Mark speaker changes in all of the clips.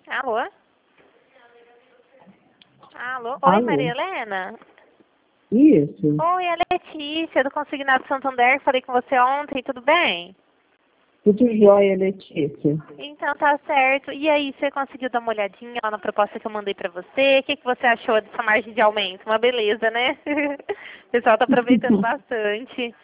Speaker 1: Alô? Alô? Oi,
Speaker 2: Alô?
Speaker 1: Maria Helena?
Speaker 2: Isso.
Speaker 1: Oi, é Letícia, do Consignado Santander. Falei com você ontem, tudo bem?
Speaker 2: Tudo jóia, Letícia.
Speaker 1: Então tá certo. E aí, você conseguiu dar uma olhadinha lá na proposta que eu mandei pra você? O que você achou dessa margem de aumento? Uma beleza, né? O pessoal tá aproveitando bastante.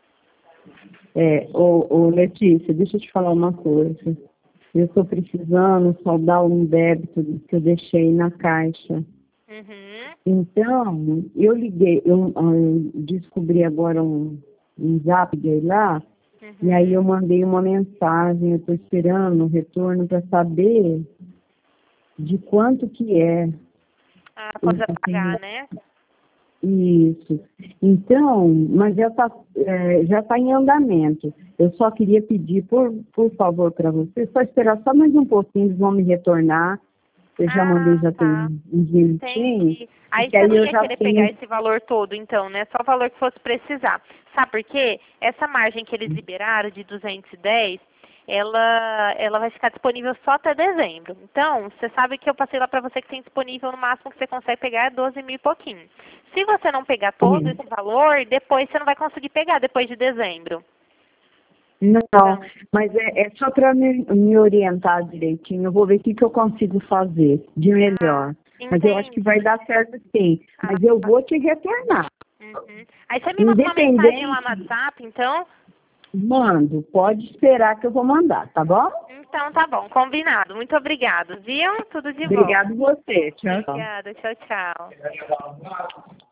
Speaker 2: Letícia, deixa eu te falar uma coisa. Eu estou precisando saldar um débito que eu deixei na caixa.
Speaker 1: Uhum.
Speaker 2: Então, eu liguei, eu descobri agora um zap dele lá, e aí eu mandei uma mensagem, eu estou esperando o retorno para saber de quanto que é.
Speaker 1: Ah, pode pagar, né?
Speaker 2: Isso. Então, mas já tá em andamento. Eu só queria pedir, por favor, para você, só esperar só mais um pouquinho, eles vão me retornar. Eu já mandei, já tem
Speaker 1: Tá.
Speaker 2: uns minutinhos.
Speaker 1: Entendi. Aí
Speaker 2: E
Speaker 1: você
Speaker 2: aí
Speaker 1: não
Speaker 2: eu
Speaker 1: ia
Speaker 2: já
Speaker 1: querer pegar
Speaker 2: tenho.
Speaker 1: esse valor todo, então, né? Só o valor que fosse precisar. Sabe por quê? Essa margem que eles liberaram de 210, ela vai ficar disponível só até dezembro. Então, você sabe que eu passei lá pra você que tem disponível no máximo que você consegue pegar é 12 mil e pouquinho. Se você não pegar todo esse valor, depois você não vai conseguir pegar depois de dezembro.
Speaker 2: Não, mas é só para me orientar direitinho. Eu vou ver o que eu consigo fazer de melhor. Mas eu acho que vai
Speaker 1: Entendi.
Speaker 2: dar certo sim. Mas eu vou te retornar.
Speaker 1: Uhum. Aí você me manda uma mensagem lá no
Speaker 2: Independente,
Speaker 1: WhatsApp, então?
Speaker 2: mando. Pode esperar que eu vou mandar, tá bom?
Speaker 1: Então tá bom, combinado. Muito obrigado, viu? Tudo de bom.
Speaker 2: Obrigado você. Tchau, tchau.
Speaker 1: Obrigada, tchau, tchau.